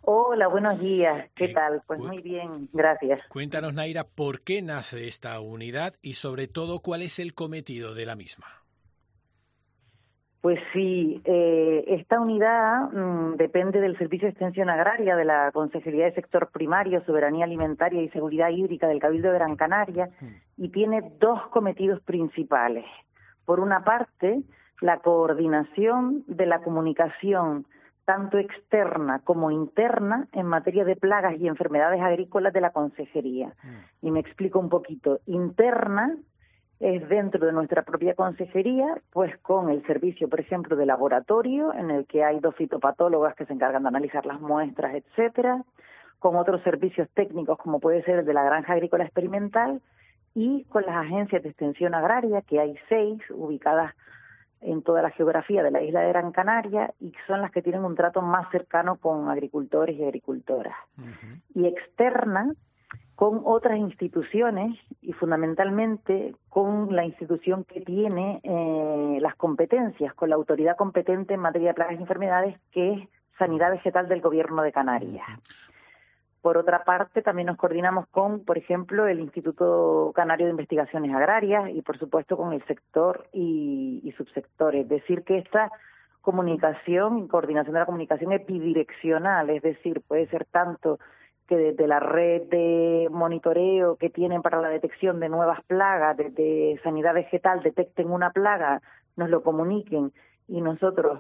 Hola, buenos días. ¿Qué tal? Pues Cu- muy bien, gracias. Cuéntanos, Naira, ¿por qué nace esta unidad y sobre todo cuál es el cometido de la misma? Pues sí, esta unidad depende del Servicio de Extensión Agraria de la Consejería de Sector Primario, Soberanía Alimentaria y Seguridad Hídrica del Cabildo de Gran Canaria y tiene dos cometidos principales. Por una parte, la coordinación de la comunicación tanto externa como interna en materia de plagas y enfermedades agrícolas de la Consejería. Y me explico un poquito. Interna es dentro de nuestra propia consejería, pues con el servicio, por ejemplo, de laboratorio, en el que hay 2 fitopatólogas que se encargan de analizar las muestras, etcétera, con otros servicios técnicos, como puede ser el de la Granja Agrícola Experimental, y con las agencias de extensión agraria, que hay 6, ubicadas en toda la geografía de la isla de Gran Canaria, y son las que tienen un trato más cercano con agricultores y agricultoras. Y externa, con otras instituciones y fundamentalmente con la institución que tiene las competencias, con la autoridad competente en materia de plagas y enfermedades, que es Sanidad Vegetal del Gobierno de Canarias. Por otra parte, también nos coordinamos con, por ejemplo, el Instituto Canario de Investigaciones Agrarias y, por supuesto, con el sector y subsectores. Es decir, que esta comunicación y coordinación de la comunicación es bidireccional, es decir, puede ser tanto que desde la red de monitoreo que tienen para la detección de nuevas plagas, desde Sanidad Vegetal detecten una plaga, nos lo comuniquen y nosotros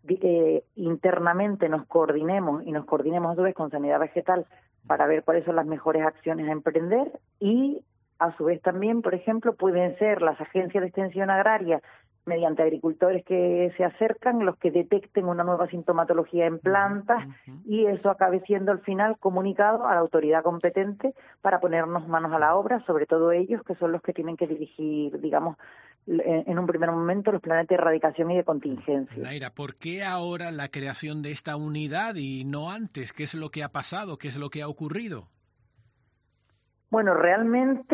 internamente nos coordinemos y nos coordinemos a su vez con Sanidad Vegetal para ver cuáles son las mejores acciones a emprender y a su vez también, por ejemplo, pueden ser las agencias de extensión agraria mediante agricultores que se acercan, los que detecten una nueva sintomatología en plantas y eso acabe siendo al final comunicado a la autoridad competente para ponernos manos a la obra, sobre todo ellos que son los que tienen que dirigir, digamos, en un primer momento los planes de erradicación y de contingencia. Naira, ¿por qué ahora la creación de esta unidad y no antes? ¿Qué es lo que ha pasado? ¿Qué es lo que ha ocurrido? Bueno, realmente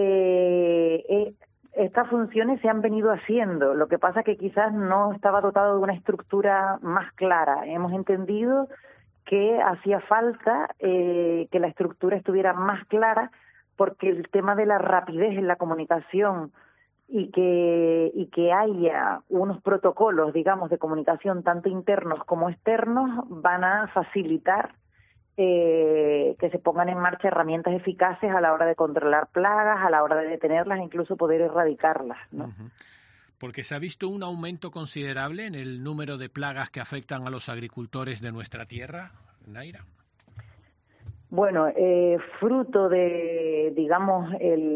estas funciones se han venido haciendo. Lo que pasa es que quizás no estaba dotado de una estructura más clara. Hemos entendido que hacía falta que la estructura estuviera más clara porque el tema de la rapidez en la comunicación y que haya unos protocolos, digamos, de comunicación tanto internos como externos van a facilitar que se pongan en marcha herramientas eficaces a la hora de controlar plagas, a la hora de detenerlas e incluso poder erradicarlas, ¿no? Porque se ha visto un aumento considerable en el número de plagas que afectan a los agricultores de nuestra tierra, Naira. Bueno, fruto de, digamos,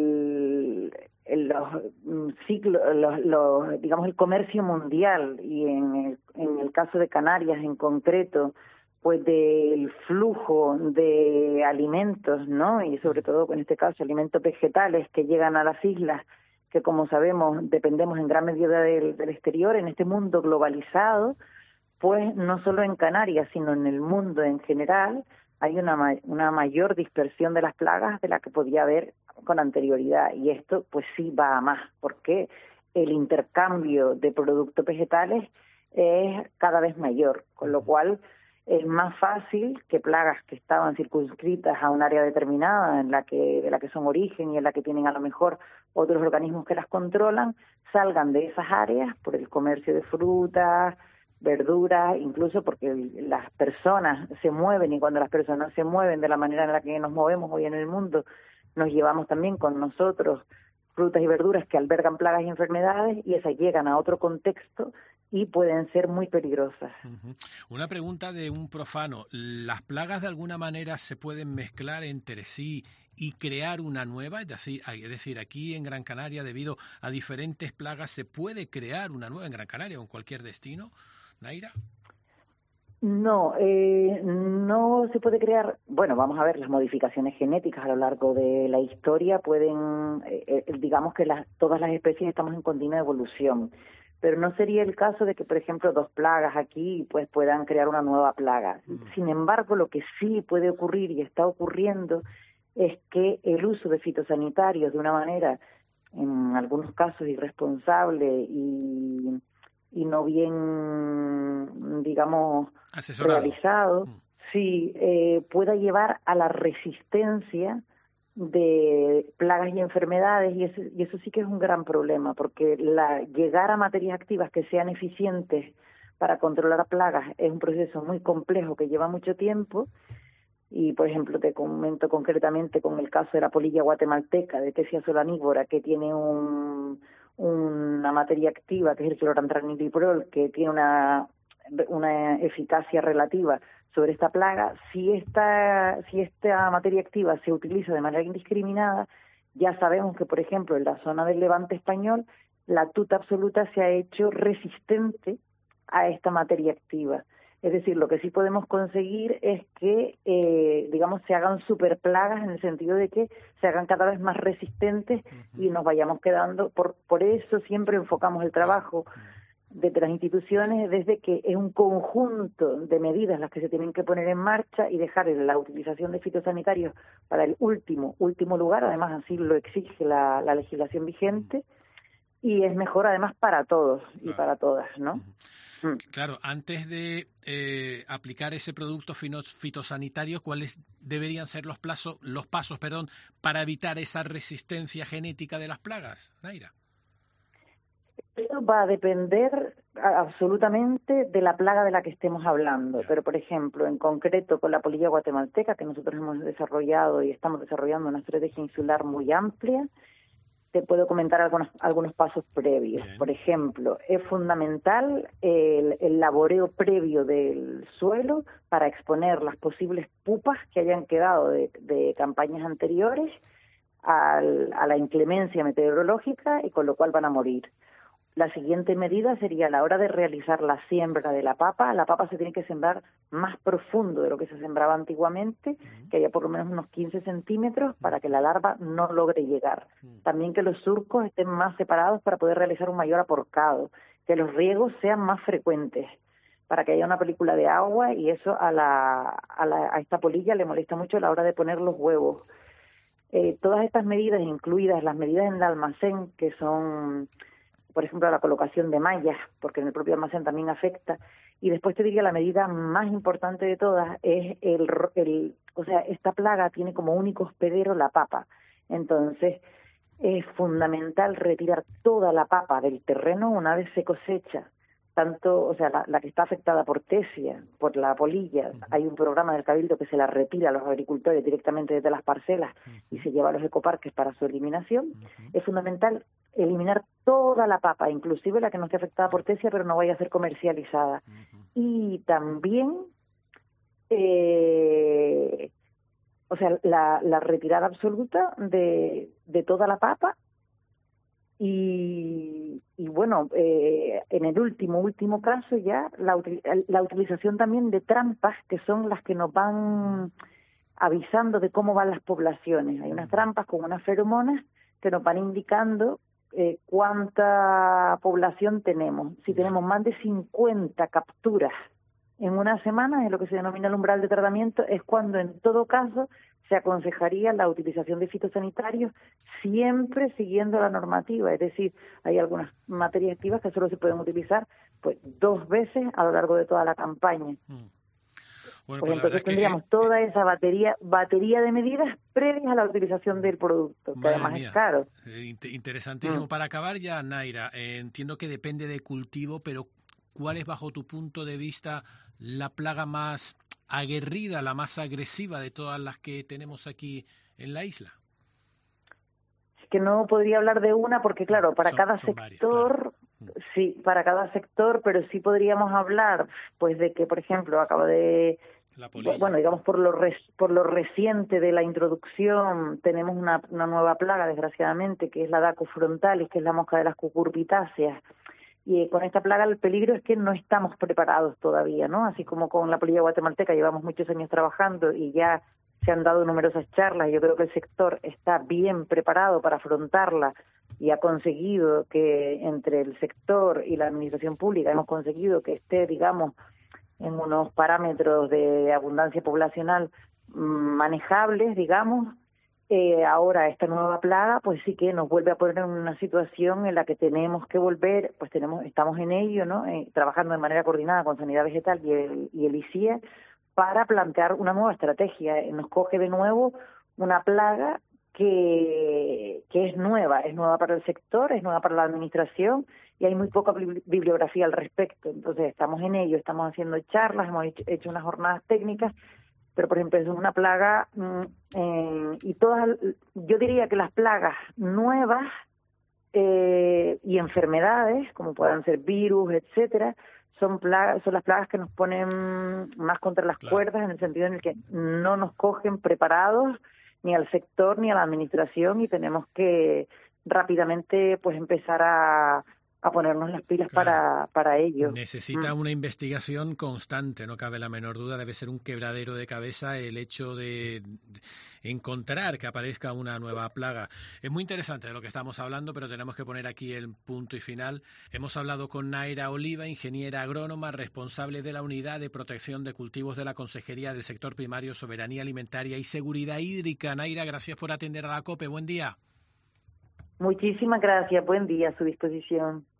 digamos, el comercio mundial y en el caso de Canarias en concreto, pues del flujo de alimentos, ¿no? Y sobre todo, en este caso, alimentos vegetales que llegan a las islas, que como sabemos dependemos en gran medida del exterior, en este mundo globalizado, pues no solo en Canarias, sino en el mundo en general, hay una mayor dispersión de las plagas de la que podía haber con anterioridad. Y esto pues sí va a más, porque el intercambio de productos vegetales es cada vez mayor, con lo cual es más fácil que plagas que estaban circunscritas a un área determinada de la que son origen y en la que tienen a lo mejor otros organismos que las controlan, salgan de esas áreas por el comercio de frutas, verduras, incluso porque las personas se mueven y cuando las personas se mueven de la manera en la que nos movemos hoy en el mundo, nos llevamos también con nosotros frutas y verduras que albergan plagas y enfermedades y esas llegan a otro contexto y pueden ser muy peligrosas. Una pregunta de un profano. ¿Las plagas de alguna manera se pueden mezclar entre sí y crear una nueva? Es decir, aquí en Gran Canaria, debido a diferentes plagas, ¿se puede crear una nueva en Gran Canaria o en cualquier destino, Naira? No, no se puede crear. Bueno, vamos a ver, las modificaciones genéticas a lo largo de la historia pueden, digamos que todas las especies estamos en continua evolución, pero no sería el caso de que, por ejemplo, 2 plagas aquí pues puedan crear una nueva plaga. Sin embargo, lo que sí puede ocurrir y está ocurriendo es que el uso de fitosanitarios de una manera, en algunos casos, irresponsable y no bien, digamos, Asesorado. realizado, sí, pueda llevar a la resistencia de plagas y enfermedades, y eso sí que es un gran problema, porque llegar a materias activas que sean eficientes para controlar plagas es un proceso muy complejo que lleva mucho tiempo. Y, por ejemplo, te comento concretamente con el caso de la polilla guatemalteca, de Tessia solanívora, que tiene una materia activa, que es el clorantraniliprol, que tiene una eficacia relativa sobre esta plaga. Si esta materia activa se utiliza de manera indiscriminada, ya sabemos que, por ejemplo, en la zona del Levante español, la tuta absoluta se ha hecho resistente a esta materia activa. Es decir, lo que sí podemos conseguir es que, digamos, se hagan superplagas, en el sentido de que se hagan cada vez más resistentes y nos vayamos quedando. Por eso siempre enfocamos el trabajo desde las instituciones, desde que es un conjunto de medidas las que se tienen que poner en marcha y dejar la utilización de fitosanitarios para el último lugar. Además, así lo exige la legislación vigente, y es mejor además para todos y para todas, ¿no? Claro, antes de aplicar ese producto fitosanitario, ¿cuáles deberían ser los pasos, para evitar esa resistencia genética de las plagas, Naira? Eso va a depender absolutamente de la plaga de la que estemos hablando. Pero, por ejemplo, en concreto con la polilla guatemalteca, que nosotros hemos desarrollado y estamos desarrollando una estrategia insular muy amplia, te puedo comentar algunos pasos previos. Bien. Por ejemplo, es fundamental el laboreo previo del suelo para exponer las posibles pupas que hayan quedado de campañas anteriores a la inclemencia meteorológica, y con lo cual van a morir. La siguiente medida sería, a la hora de realizar la siembra de la papa se tiene que sembrar más profundo de lo que se sembraba antiguamente, que haya por lo menos unos 15 centímetros para que la larva no logre llegar. También que los surcos estén más separados para poder realizar un mayor aporcado, que los riegos sean más frecuentes para que haya una película de agua, y eso a esta polilla le molesta mucho a la hora de poner los huevos. Todas estas medidas, incluidas las medidas en el almacén, que son, por ejemplo, la colocación de mallas, porque en el propio almacén también afecta. Y después te diría, la medida más importante de todas es o sea, esta plaga tiene como único hospedero la papa. Entonces, es fundamental retirar toda la papa del terreno una vez se cosecha. Tanto, o sea, la que está afectada por Tessia, por la polilla, hay un programa del Cabildo que se la retira a los agricultores directamente desde las parcelas y se lleva a los ecoparques para su eliminación. Es fundamental eliminar toda la papa, inclusive la que no esté afectada por Tessia, pero no vaya a ser comercializada. Y también, o sea, la retirada absoluta de toda la papa. Y bueno, en el último caso ya, la utilización también de trampas, que son las que nos van avisando de cómo van las poblaciones. Hay unas trampas con unas feromonas que nos van indicando cuánta población tenemos. Si tenemos más de 50 capturas en una semana, es lo que se denomina el umbral de tratamiento, es cuando en todo caso se aconsejaría la utilización de fitosanitarios, siempre siguiendo la normativa. Es decir, hay algunas materias activas que solo se pueden utilizar pues 2 veces a lo largo de toda la campaña. Bueno, pues entonces tendríamos toda esa batería de medidas previas a la utilización del producto, que además es caro. Interesantísimo. Para acabar ya, Naira, entiendo que depende de cultivo, pero ¿cuál es, bajo tu punto de vista, la plaga más aguerrida, la más agresiva de todas las que tenemos aquí en la isla? Es que no podría hablar de una, porque claro, para cada sector, varias, claro. Sí, para cada sector, pero sí podríamos hablar, pues, de que, por ejemplo, bueno, digamos, por lo reciente de la introducción, tenemos una nueva plaga, desgraciadamente, que es la Daco frontalis, que es la mosca de las cucurbitáceas. Y con esta plaga el peligro es que no estamos preparados todavía, ¿no? Así como con la polilla guatemalteca llevamos muchos años trabajando y ya se han dado numerosas charlas. Yo creo que el sector está bien preparado para afrontarla y ha conseguido que entre el sector y la administración pública hemos conseguido que esté, digamos, en unos parámetros de abundancia poblacional manejables, digamos. Ahora esta nueva plaga pues sí que nos vuelve a poner en una situación en la que tenemos que volver, pues estamos en ello, ¿no? Trabajando de manera coordinada con Sanidad Vegetal y el ICIE para plantear una nueva estrategia. Nos coge de nuevo una plaga que es nueva para el sector, es nueva para la administración y hay muy poca bibliografía al respecto. Entonces estamos en ello, estamos haciendo charlas, hemos hecho unas jornadas técnicas, pero por ejemplo es una plaga y yo diría que las plagas nuevas y enfermedades, como puedan ser virus, etcétera, son las plagas que nos ponen más contra las cuerdas, en el sentido en el que no nos cogen preparados ni al sector ni a la administración, y tenemos que rápidamente pues empezar a ponernos las pilas para ello. Necesita una investigación constante, no cabe la menor duda. Debe ser un quebradero de cabeza el hecho de encontrar que aparezca una nueva plaga. Es muy interesante de lo que estamos hablando, pero tenemos que poner aquí el punto y final. Hemos hablado con Naira Oliva, ingeniera agrónoma, responsable de la Unidad de Protección de Cultivos de la Consejería del Sector Primario, Soberanía Alimentaria y Seguridad Hídrica. Naira, gracias por atender a la COPE. Buen día. Muchísimas gracias. Buen día, a su disposición.